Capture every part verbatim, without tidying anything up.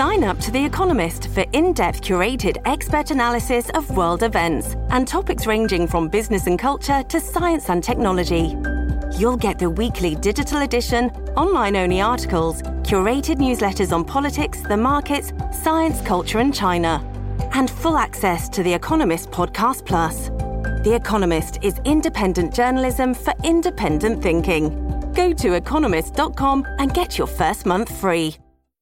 Sign up to The Economist for in-depth curated expert analysis of world events and topics ranging from business and culture to science and technology. You'll get the weekly digital edition, online-only articles, curated newsletters on politics, the markets, science, culture and China, and full access to The Economist Podcast Plus. The Economist is independent journalism for independent thinking. Go to economist dot com and get your first month free.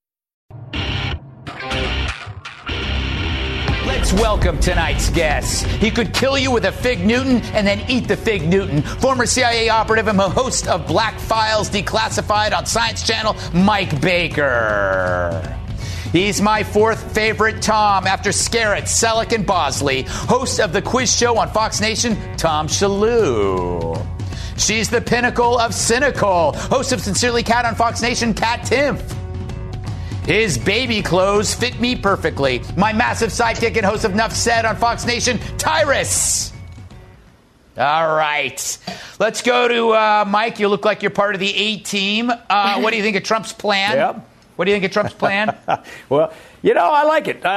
Let's welcome tonight's guest. He could kill you with a Fig Newton and then eat the Fig Newton. Former C I A operative and host of Black Files Declassified on Science Channel, Mike Baker. He's my fourth favorite Tom after Skerritt, Selleck, and Bosley. Host of the quiz show on Fox Nation, Tom Shalhoub. She's the pinnacle of cynical. Host of Sincerely Cat on Fox Nation, Kat Timpf. His baby clothes fit me perfectly. My massive sidekick and host of Nuff Said on Fox Nation, Tyrus. All right. Let's go to uh, Mike. You look like you're part of the A-team. Uh, what do you think of Trump's plan? Yep. What do you think of Trump's plan? Well, you know, I like it. Uh,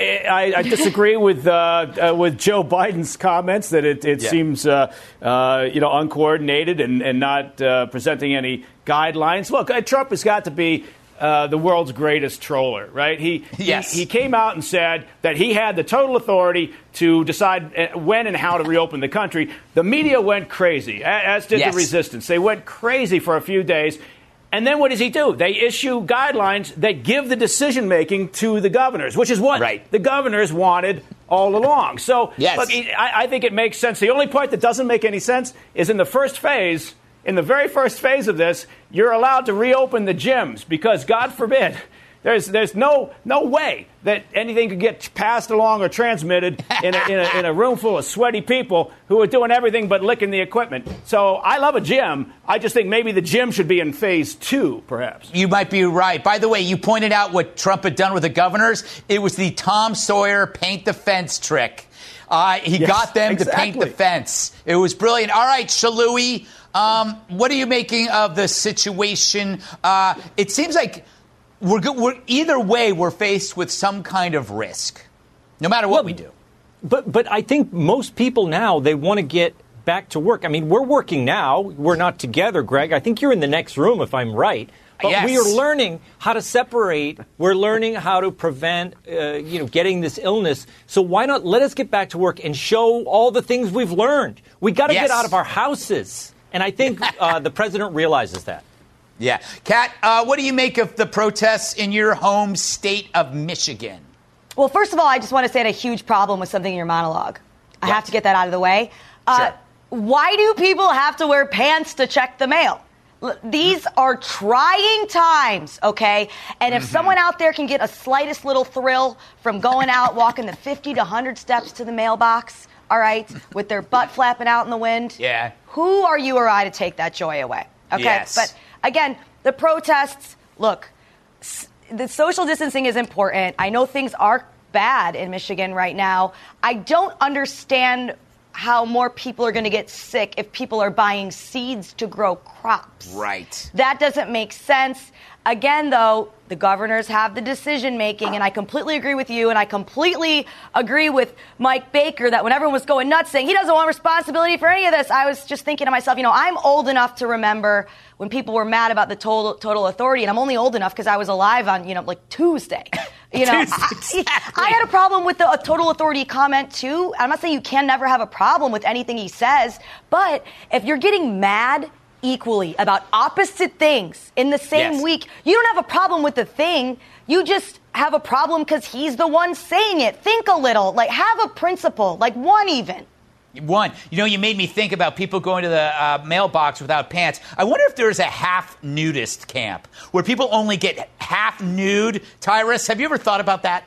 I, I disagree with uh, uh, with Joe Biden's comments that it, it yeah. seems, uh, uh, you know, uncoordinated and, and not uh, presenting any guidelines. Look, uh, Trump has got to be Uh, the world's greatest troller, right? He, yes. he he came out and said that he had the total authority to decide when and how to reopen the country. The media went crazy, as did yes. the resistance. They went crazy for a few days. And then what does he do? They issue guidelines that give the decision-making to the governors, which is what right. the governors wanted all along. So yes. look, I, I think it makes sense. The only part that doesn't make any sense is in the first phase. In the very first phase of this, you're allowed to reopen the gyms because, God forbid, there's there's no no way that anything could get passed along or transmitted in a, in a, in a room full of sweaty people who are doing everything but licking the equipment. So I love a gym. I just think maybe the gym should be in phase two, perhaps. You might be right. By the way, you pointed out what Trump had done with the governors. It was the Tom Sawyer paint the fence trick. Uh, he yes, got them exactly. to paint the fence. It was brilliant. All right, Shalhoub. Um, what are you making of the situation? Uh, it seems like we're, go- we're either way, we're faced with some kind of risk, no matter what well, we do. But but I think most people now, they want to get back to work. I mean, we're working now. We're not together, Greg. I think you're in the next room, if I'm right. But yes. we are learning how to separate. We're learning how to prevent, uh, you know, getting this illness. So why not let us get back to work and show all the things we've learned? We got to yes. get out of our houses. And I think uh, the president realizes that. Yeah. Kat, uh, what do you make of the protests in your home state of Michigan? Well, first of all, I just want to say I had a huge problem with something in your monologue. I what? have to get that out of the way. Uh, sure. Why do people have to wear pants to check the mail? These are trying times, okay? And if mm-hmm. someone out there can get a slightest little thrill from going out, walking the fifty to one hundred steps to the mailbox, all right, with their butt flapping out in the wind, yeah. who are you or I to take that joy away? Okay, yes. But again, the protests, look, s- the social distancing is important. I know things are bad in Michigan right now. I don't understand how more people are going to get sick if people are buying seeds to grow crops. Right. That doesn't make sense. Again, though, the governors have the decision making, and I completely agree with you, and I completely agree with Mike Baker that when everyone was going nuts saying he doesn't want responsibility for any of this, I was just thinking to myself, you know, I'm old enough to remember when people were mad about the total total authority, and I'm only old enough because I was alive on, you know, like Tuesday. You know, Tuesday, I, I had a problem with the uh, total authority comment, too. I'm not saying you can never have a problem with anything he says, but if you're getting mad equally about opposite things in the same yes. week, you don't have a problem with the thing. You just have a problem because he's the one saying it. Think a little. Like, have a principle. Like, one even. One. You know, you made me think about people going to the uh, mailbox without pants. I wonder if there's a half nudist camp where people only get half nude. Tyrus, have you ever thought about that?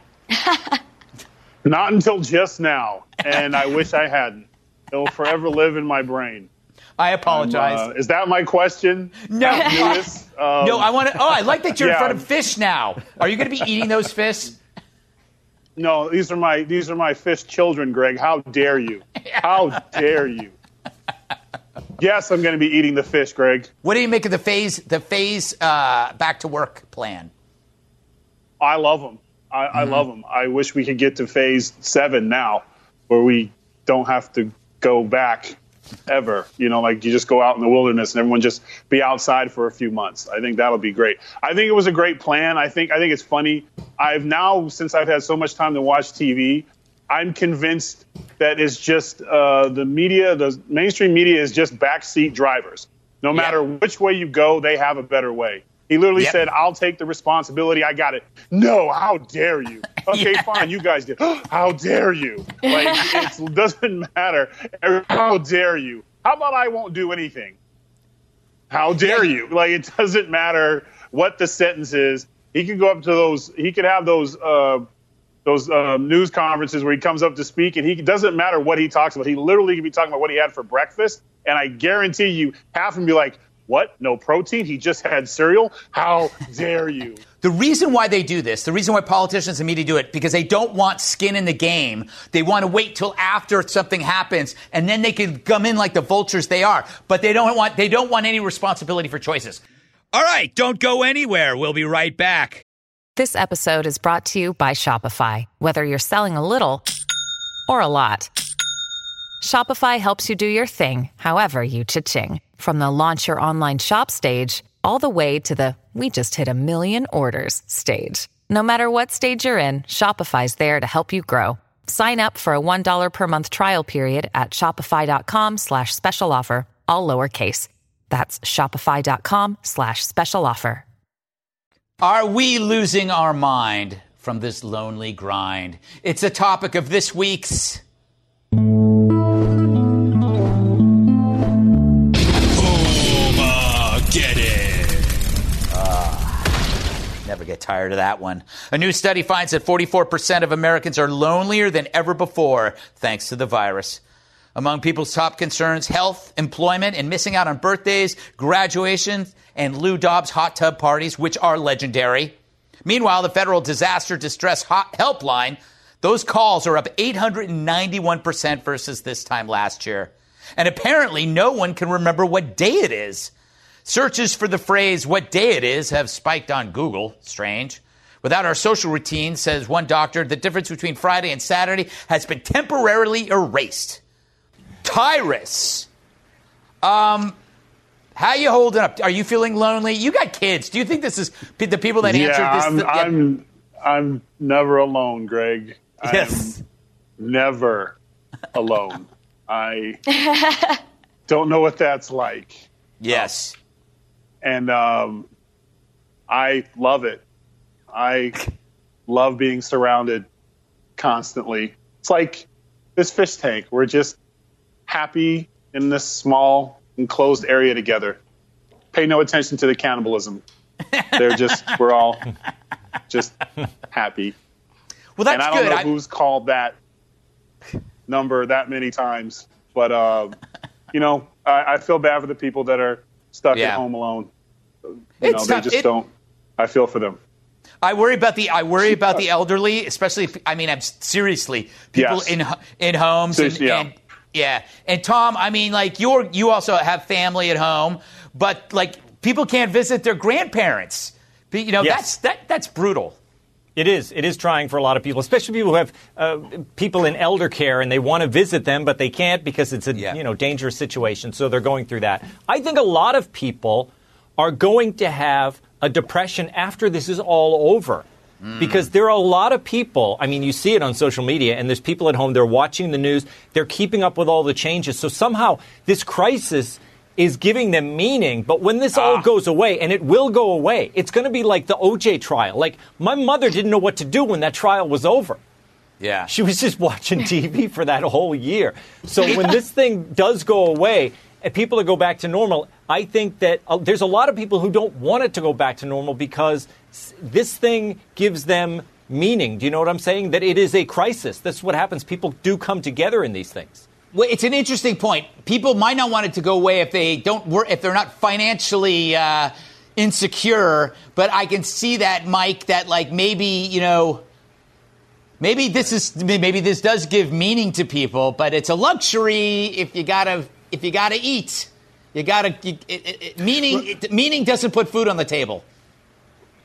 Not until just now, and I wish I hadn't. It'll forever live in my brain. I apologize. Um, uh, is that my question? No. Nudist? Um, no, I want to. Oh, I like that you're yeah. in front of fish now. Are you going to be eating those fish? No, these are my these are my fish children, Greg. How dare you? How dare you? Yes, I'm going to be eating the fish, Greg. What do you make of the phase the phase uh, back to work plan? I love them. I, mm-hmm. I love them. I wish we could get to phase seven now, where we don't have to go back ever. You know, like you just go out in the wilderness and everyone just be outside for a few months. I think that'll be great. I think it was a great plan. I think I think it's funny. I've now, since I've had so much time to watch T V, I'm convinced that it's just uh, the media, the mainstream media is just backseat drivers. No matter yep. which way you go, they have a better way. He literally yep. said, I'll take the responsibility. I got it. No, how dare you? Okay, yeah. fine. You guys did. How dare you? Like, it doesn't matter. How dare you? How about I won't do anything? How dare you? Like, it doesn't matter what the sentence is. He could go up to those, he could have those, uh, those uh, news conferences where he comes up to speak, and he doesn't matter what he talks about. He literally could be talking about what he had for breakfast. And I guarantee you, half of them be like, what? No protein? He just had cereal? How dare you? The reason why they do this, the reason why politicians and media do it, because they don't want skin in the game. They want to wait till after something happens, and then they can come in like the vultures they are. But they don't want they don't want any responsibility for choices. All right, don't go anywhere. We'll be right back. This episode is brought to you by Shopify. Whether you're selling a little or a lot, Shopify helps you do your thing, however you cha-ching. From the launch your online shop stage, all the way to the we just hit a million orders stage. No matter what stage you're in, Shopify's there to help you grow. Sign up for a one dollar per month trial period at shopify.com slash special offer, all lowercase. That's shopify.com slash special offer. Are we losing our mind from this lonely grind? It's a topic of this week's Never get tired of that one. A new study finds that forty-four percent of Americans are lonelier than ever before, thanks to the virus. Among people's top concerns, health, employment, and missing out on birthdays, graduations, and Lou Dobbs hot tub parties, which are legendary. Meanwhile, the Federal Disaster Distress Hot Helpline, those calls are up eight hundred ninety-one percent versus this time last year. And apparently no one can remember what day it is. Searches for the phrase, what day it is, have spiked on Google. Strange. Without our social routine, says one doctor, the difference between Friday and Saturday has been temporarily erased. Tyrus, um, how you holding up? Are you feeling lonely? You got kids. Do you think this is the people that yeah, answered this? I'm, The, yeah. I'm, I'm never alone, Greg. Yes. I'm never alone. I don't know what that's like. Yes. And um, I love it. I love being surrounded constantly. It's like this fish tank. We're just happy in this small enclosed area together. Pay no attention to the cannibalism. They're just, we're all just happy. Well, that's and I don't good. know I... who's called that number that many times, but uh, you know, I, I feel bad for the people that are stuck Yeah. at home alone. You It's know, they tough. just It- don't. I feel for them. I worry about the I worry about the elderly, especially. If, I mean, I'm seriously people Yes. in in homes and, Seriously, yeah. and yeah. And Tom, I mean, like you're you also have family at home, but like people can't visit their grandparents. But, you know, Yes. that's that that's brutal. It is. It is trying for a lot of people, especially people who have uh, people in elder care and they want to visit them, but they can't because it's a Yeah. you know dangerous situation. So they're going through that. I think a lot of people are going to have a depression after this is all over. Mm. Because there are a lot of people, I mean, you see it on social media, and there's people at home, they're watching the news, they're keeping up with all the changes. So somehow this crisis is giving them meaning. But when this all Ah. goes away, and it will go away, it's going to be like the O J trial. Like, my mother didn't know what to do when that trial was over. Yeah. She was just watching T V for that whole year. So when this thing does go away and people go back to normal, I think that uh, there's a lot of people who don't want it to go back to normal because s- this thing gives them meaning. Do you know what I'm saying? That it is a crisis. That's what happens. People do come together in these things. Well, it's an interesting point. People might not want it to go away if they don't work, if they're not financially uh, insecure. But I can see that, Mike, that like maybe, you know, maybe this is maybe this does give meaning to people, but it's a luxury if you gotta if you gotta eat. You gotta you, it, it, it, meaning it, meaning doesn't put food on the table.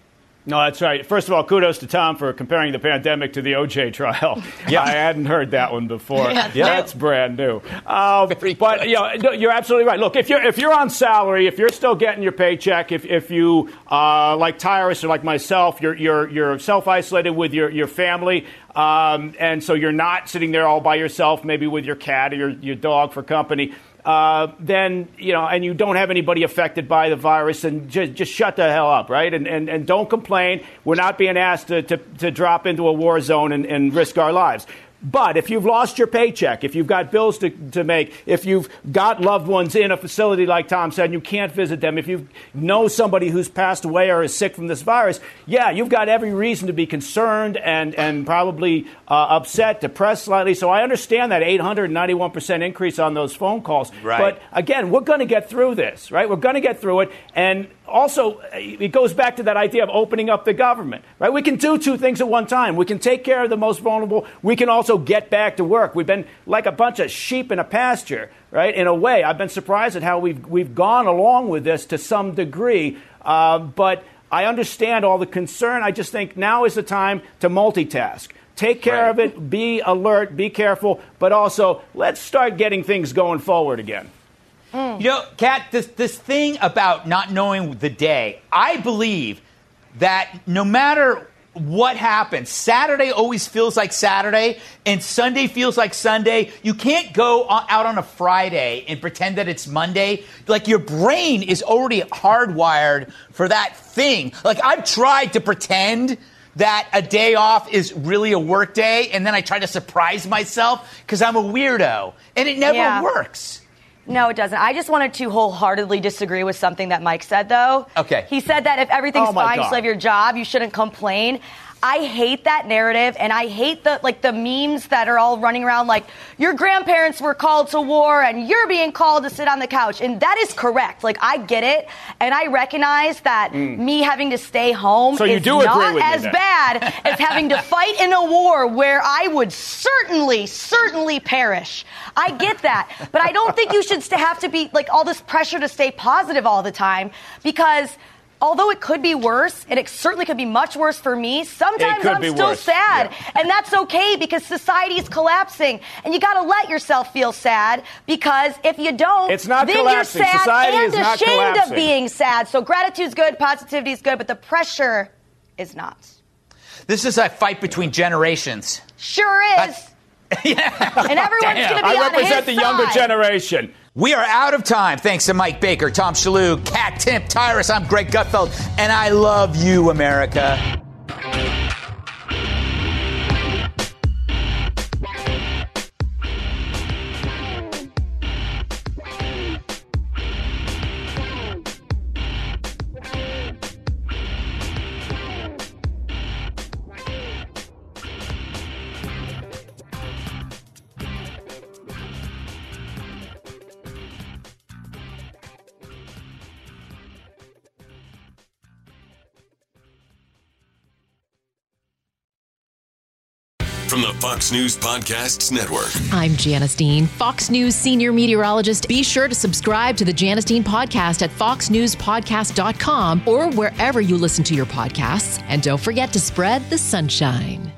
No, that's right. First of all, kudos to Tom for comparing the pandemic to the O J trial. Yeah. I hadn't heard that one before. Yeah, That's brand new. Uh, but you know, you're absolutely right. Look, if you're if you're on salary, if you're still getting your paycheck, if if you uh, like Tyrus or like myself, you're you're you're self-isolated with your your family, um, and so you're not sitting there all by yourself, maybe with your cat or your your dog for company. Uh, then, you know, and you don't have anybody affected by the virus, and just, just shut the hell up, right? And, and, and don't complain. We're not being asked to, to, to drop into a war zone and, and risk our lives. But if you've lost your paycheck, if you've got bills to, to make, if you've got loved ones in a facility, like Tom said, and you can't visit them, if you know somebody who's passed away or is sick from this virus, yeah, you've got every reason to be concerned and, and probably uh, upset, depressed slightly. So I understand that eight hundred ninety-one percent increase on those phone calls. Right. But again, we're going to get through this, right? We're going to get through it. And also, it goes back to that idea of opening up the government, right? We can do two things at one time. We can take care of the most vulnerable. We can also get back to work. We've been like a bunch of sheep in a pasture, right? In a way, I've been surprised at how we've we've gone along with this to some degree. Uh, but I understand all the concern. I just think now is the time to multitask. Take care Right. of it. Be alert. Be careful. But also, let's start getting things going forward again. You know, Kat, this, this thing about not knowing the day, I believe that no matter what happens, Saturday always feels like Saturday and Sunday feels like Sunday. You can't go out on a Friday and pretend that it's Monday. Like, your brain is already hardwired for that thing. Like, I've tried to pretend that a day off is really a work day, and then I try to surprise myself because I'm a weirdo, and it never Yeah. works. No, it doesn't. I just wanted to wholeheartedly disagree with something that Mike said, though. Okay. He said that if everything's Oh, my fine, you God. still have your job, you shouldn't complain. I hate that narrative, and I hate the like the memes that are all running around like your grandparents were called to war and you're being called to sit on the couch. And that is correct. Like, I get it, and I recognize that me having to stay home So you is do agree not with me as then. bad as having to fight in a war where I would certainly, certainly perish. I get that, but I don't think you should st- have to be like all this pressure to stay positive all the time, because although it could be worse, and it certainly could be much worse for me, sometimes could I'm be still worse. sad. Yeah. And that's okay, because society is collapsing. And you got to let yourself feel sad, because if you don't, It's not then collapsing. you're sad Society and is not ashamed collapsing. of being sad. So gratitude's good, positivity's good, but the pressure is not. This is a fight between generations. Sure is. Yeah. And everyone's Damn. going to be I on represent his the younger side. generation. We are out of time. Thanks to Mike Baker, Tom Shalhoub, Kat Timp, Tyrus. I'm Greg Gutfeld, and I love you, America. From the Fox News Podcasts Network. I'm Janice Dean, Fox News senior meteorologist. Be sure to subscribe to the Janice Dean podcast at fox news podcast dot com or wherever you listen to your podcasts. And don't forget to spread the sunshine.